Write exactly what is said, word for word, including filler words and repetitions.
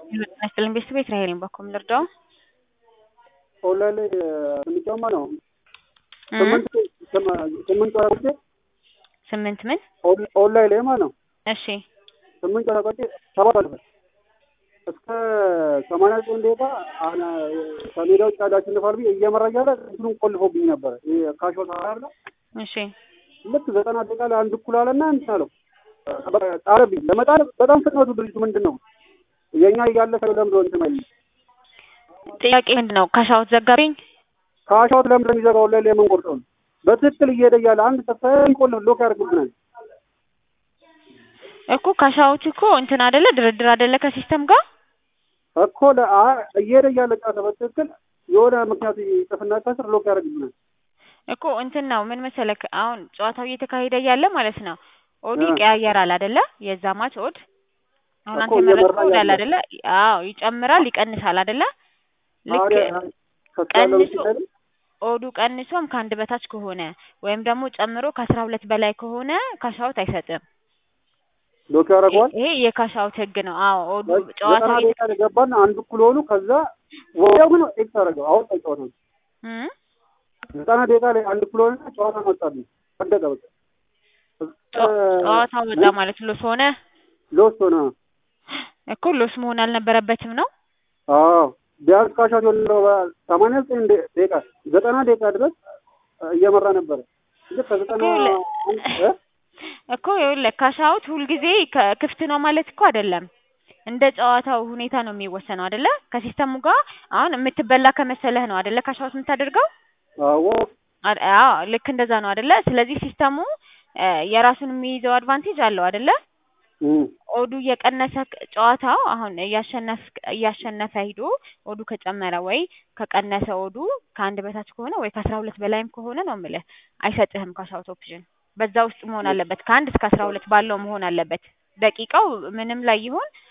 መስፍን ቤት ቤት ራሄል በኩል ልርዳው ኦንላይን ላይ ስንጫማ ነው እ ስምንት ስምንት ወራቆች ስምንት ምን ኦንላይን ላይ ማለት ነው። እሺ ስምንት ወራቆች ሰባት አልፈ እስከ ሰማንያ ዘጠኝ ደቂቃ አና ከሜዳው ጫዳ አሸንፋል ብዬ እየመራ እያለ እንትኑን ቆልፎብኝ ነበር። ካሾታ አይደለ? እሺ ልክ ዘጠና ደቂቃ ላይ አንድ እኩል አለና እንትን አለው ጣረብኝ። ለመጣል በጣም ፍጥነቱ ድርጅቱ ምንድነው የኛ ያለፈ ለምዶ እንትን ማለት ጥያቄ ምንድነው? ካሻውት ዘጋብኝ። ካሻውት ለምን እንደሚዘጋው ላይ ለምን ቆርጠው በትክክል እየሄደ እያለ አንድ ሰፋይ ቆልፍ ሎክ ያደርግብናል እኮ ካሻውት እኮ እንትን አይደለ ድርድር አይደለ ከሲስተም ጋር እኮ ለአ እየሄደ እያለ ጫታ በትክክል የሆነ ምክንያት ይጥፍና ከስር ሎክ ያደርግብናል እኮ እንትን ነው ምን መሰለክ አሁን ጨዋታው እየተካሄደ ያለ ማለት ነው ኦዲ ቀያየራል አይደለ የዛ ማች ኦድ አሁን አንተ መረጥከው ያለ አይደለ አዎ ይጨምራል ይቀንሳል አይደለ ልክ ቀንሶ ኦዱ ቀንሶም ከአንድ በታች ከሆነ ወይም ደግሞ ጨምሮ ከአስራ ሁለት በላይ ከሆነ ካሻውት አይሰጥም ሎክ ያደርጋል ይሄ የካሻውት ህግ ነው አዎ ኦዱ ጨዋታው እየተገባና አንድ እኩል ሆኑ ከዛ ወዲያው ግን ኤክስ አደረገው አሁን ጨዋታው እ ዘጠና ደቂቃ ላይ አንድ እኩል ሆነ ጨዋታ መጣልኝ ወደቀ በቃ ጨዋታው ወጣ ማለት ሎስ ሆነ ሎስ ሆነ እኮ ሎስ መሆን አልነበረበትም ነው አዎ ቢያንስ ካሻውት ነው ሰማንያ ዘጠኝ ደቂቃ ዘጠና ደቂቃ ድረስ እየመራ ነበር እንዴ ከዘጠና እኮ ይኸውልህ ካሻውት ሁልጊዜ ክፍት ነው ማለት እኮ አይደለም እንደ ጨዋታው ሁኔታ ነው የሚወሰነው አይደለ ከሲስተሙ ጋር አሁን የምትበላ ከመሰለህ ነው አይደለ ካሻውት የምታደርገው አዎ አዎ ልክ እንደዛ ነው አይደለ ስለዚህ ሲስተሙ የራሱን የሚይዘው አድቫንቴጅ አለው አይደለ ኦዱ የቀነሰ ጨዋታው አሁን ያሸነፈ ያሸነፈ ሄዶ ኦዱ ከጨመረ ወይ ከቀነሰ ኦዱ ከአንድ በታች ከሆነ ወይ ከአስራ ሁለት በላይም ከሆነ ነው የምልህ አይሰጥህም ካሻውት ኦፕሽን በዛ ውስጥ መሆን አለበት ከአንድ እስከ አስራ ሁለት ባለው መሆን አለበት ደቂቃው ምንም ላይ ይሁን